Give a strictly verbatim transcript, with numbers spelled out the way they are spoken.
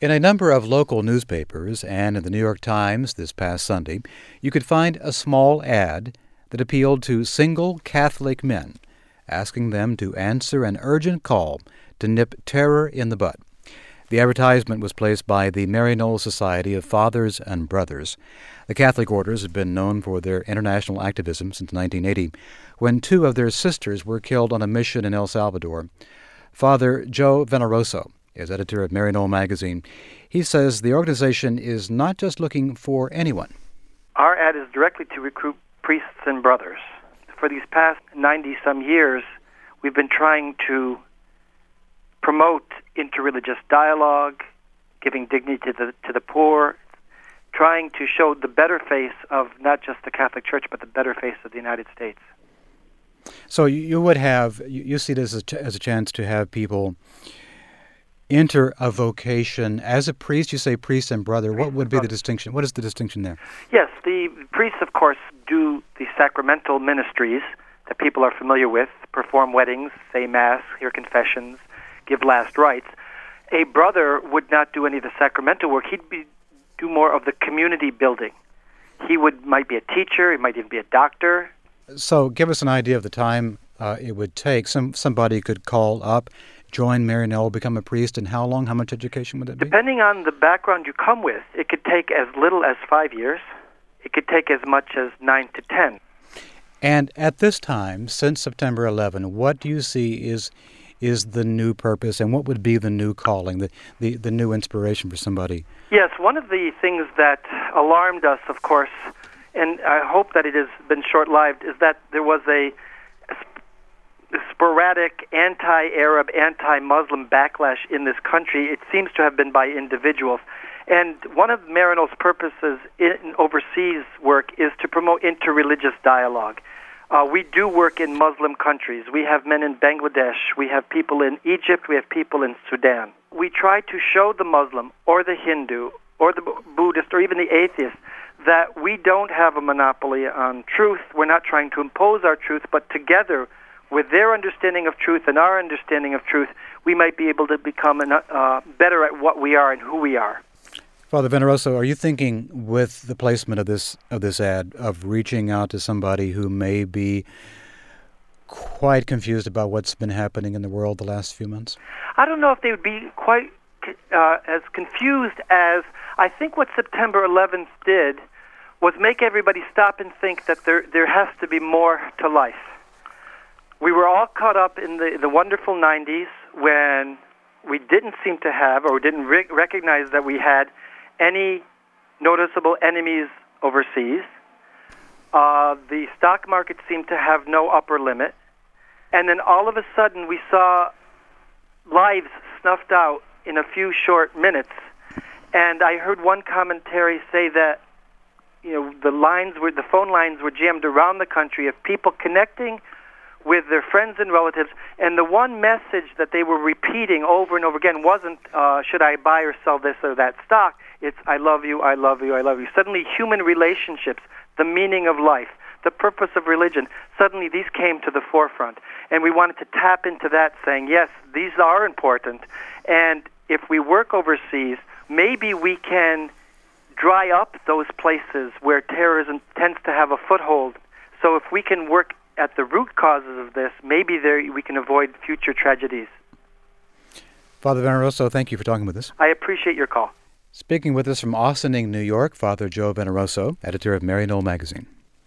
In a number of local newspapers and in the New York Times this past Sunday, you could find a small ad that appealed to single Catholic men, asking them to answer an urgent call to nip terror in the bud. The advertisement was placed by the Maryknoll Society of Fathers and Brothers. The Catholic orders have been known for their international activism since nineteen eighty, when two of their sisters were killed on a mission in El Salvador. Father Joe Veneroso is editor of Maryknoll magazine. He says the organization is not just looking for anyone. Our ad is directly to recruit priests and brothers. For these past ninety-some years, we've been trying to promote interreligious dialogue, giving dignity to the, to the poor, trying to show the better face of not just the Catholic Church, but the better face of the United States. So you, you would have, you, you see this as a, ch- as a chance to have people enter a vocation as a priest. You say priest and brother. What would be the distinction? What is the distinction there? Yes, the priests, of course, do the sacramental ministries that people are familiar with, perform weddings, say Mass, hear confessions, give last rites. A brother would not do any of the sacramental work. He'd be, do more of the community building. He would might be a teacher. He might even be a doctor. So give us an idea of the time uh, it would take. Some Somebody could call up, join Maryknoll, become a priest, and how long, how much education would that be? Depending on the background you come with, it could take as little as five years. It could take as much as nine to ten. And at this time, since September eleventh, what do you see is is the new purpose, and what would be the new calling, the, the, the new inspiration for somebody? Yes, one of the things that alarmed us, of course, and I hope that it has been short-lived, is that there was a sporadic anti-Arab, anti-Muslim backlash in this country. It seems to have been by individuals. And one of Maryknoll's purposes in overseas work is to promote interreligious dialogue. Uh, we do work in Muslim countries. We have men in Bangladesh. We have people in Egypt. We have people in Sudan. We try to show the Muslim or the Hindu or the Buddhist or even the atheist that we don't have a monopoly on truth. We're not trying to impose our truth, but together with their understanding of truth and our understanding of truth, we might be able to become an, uh, better at what we are and who we are. Father Veneroso, are you thinking with the placement of this of this ad of reaching out to somebody who may be quite confused about what's been happening in the world the last few months? I don't know if they would be quite uh, as confused as I think what September eleventh did was make everybody stop and think that there there has to be more to life. We were all caught up in the, the wonderful nineties when we didn't seem to have or didn't re- recognize that we had any noticeable enemies overseas. Uh, the stock market seemed to have no upper limit. And then all of a sudden we saw lives snuffed out in a few short minutes. And I heard one commentary say that, you know, the lines were, the phone lines were jammed around the country of people connecting with their friends and relatives, and the one message that they were repeating over and over again wasn't, uh, should I buy or sell this or that stock? It's, I love you, I love you, I love you. Suddenly human relationships, the meaning of life, the purpose of religion, suddenly these came to the forefront. And we wanted to tap into that saying, yes, these are important, and if we work overseas, maybe we can dry up those places where terrorism tends to have a foothold. So if we can work at the root causes of this, maybe there we can avoid future tragedies. Father Veneroso, thank you for talking with us. I appreciate your call. Speaking with us from Ossining, New York, Father Joe Veneroso, editor of Maryknoll magazine.